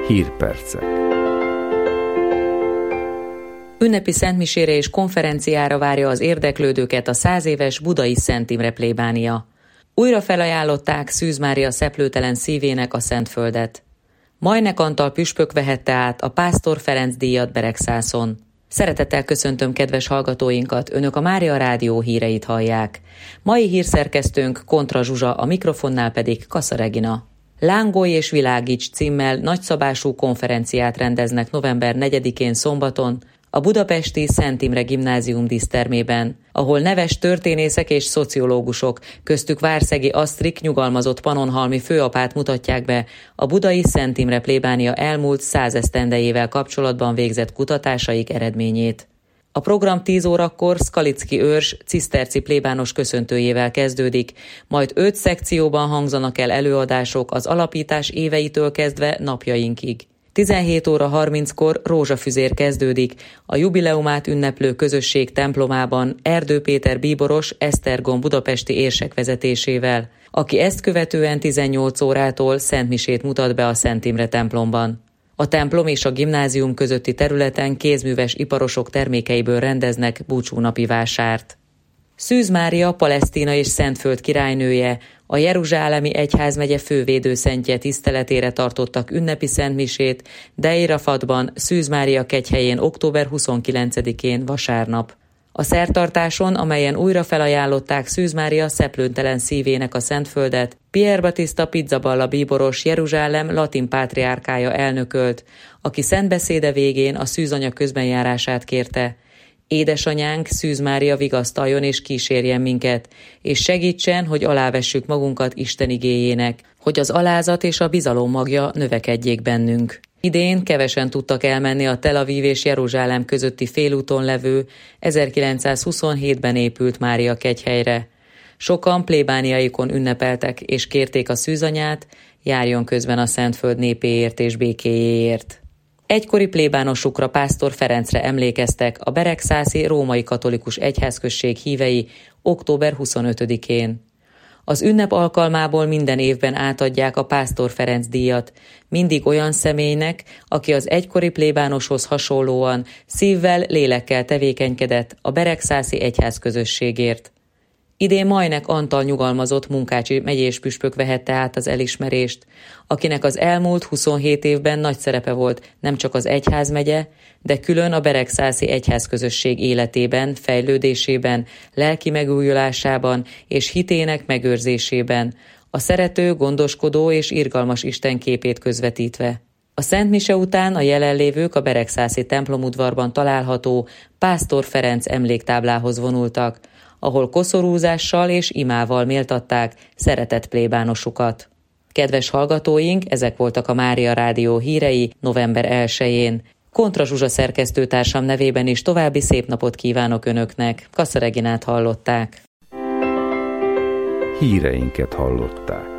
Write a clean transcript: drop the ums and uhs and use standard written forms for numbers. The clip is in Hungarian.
Hírpercek. Ünnepi szentmisére és konferenciára várja az érdeklődőket a 100 éves budai Szent Imre plébánia. Újra felajánlották Szűz Mária szeplőtelen szívének a Szentföldet. Majnek Antal püspök vehette át a Pásztor Ferenc díjat Beregszászon. Szeretettel köszöntöm kedves hallgatóinkat, önök a Mária Rádió híreit hallják. Mai hírszerkesztőnk Kontra Zsuzsa, a mikrofonnál pedig Kassa Regina. Lángolj és világíts címmel nagyszabású konferenciát rendeznek november 4-én szombaton a budapesti Szent Imre Gimnázium dísztermében, ahol neves történészek és szociológusok, köztük Várszegi Asztrik nyugalmazott pannonhalmi főapát mutatják be a budai Szent Imre plébánia elmúlt 100 esztendejével kapcsolatban végzett kutatásaik eredményét. A program 10 órakor Szkalicki őrs ciszterci plébános köszöntőjével kezdődik, majd 5 szekcióban hangzanak el előadások az alapítás éveitől kezdve napjainkig. 17 óra 30-kor rózsafüzér kezdődik a jubileumát ünneplő közösség templomában Erdő Péter bíboros Esztergom budapesti érsek vezetésével, aki ezt követően 18 órától szentmisét mutat be a Szent Imre templomban. A templom és a gimnázium közötti területen kézműves iparosok termékeiből rendeznek búcsúnapi vásárt. Szűz Mária Palesztina és Szentföld királynője, a Jeruzsálemi Egyházmegye fővédőszentje tiszteletére tartottak ünnepi szentmisét Deir Rafatban, Szűz Mária kegyhelyén október 29-én vasárnap. A szertartáson, amelyen újra felajánlották Szűz Mária szeplőntelen szívének a Szentföldet, Pier Battista Pizzaballa bíboros Jeruzsálem latin pátriárkája elnökölt, aki szentbeszéde végén a szűzanya közbenjárását kérte. Édesanyánk, Szűz Mária vigasztaljon és kísérjen minket, és segítsen, hogy alávessük magunkat Isten igéjének, hogy az alázat és a bizalom magja növekedjék bennünk. Idén kevesen tudtak elmenni a Tel Aviv és Jeruzsálem közötti félúton levő 1927-ben épült Mária kegyhelyre. Sokan plébániaikon ünnepeltek és kérték a szűzanyát, járjon közben a Szentföld népéért és békéjéért. Egykori plébánosukra, Pásztor Ferencre emlékeztek a beregszászi római katolikus egyházközség hívei október 25-én. Az ünnep alkalmából minden évben átadják a Pásztor Ferenc díjat, mindig olyan személynek, aki az egykori plébánoshoz hasonlóan szívvel, lélekkel tevékenykedett a beregszászi egyházközösségért. Idén Majnek Antal nyugalmazott munkácsi megyés püspök vehette át az elismerést, akinek az elmúlt 27 évben nagy szerepe volt nem csak az egyházmegye, de külön a beregszászi egyházközösség életében, fejlődésében, lelki megújulásában és hitének megőrzésében, a szerető, gondoskodó és irgalmas Isten képét közvetítve. A szentmise után a jelenlévők a beregszászi templomudvarban található Pásztor Ferenc emléktáblához vonultak, ahol koszorúzással és imával méltatták szeretett plébánosukat. Kedves hallgatóink, ezek voltak a Mária Rádió hírei november 1-én. Kontra Zsuzsa szerkesztőtársam nevében is további szép napot kívánok önöknek. Kassa Reginát hallották. Híreinket hallották.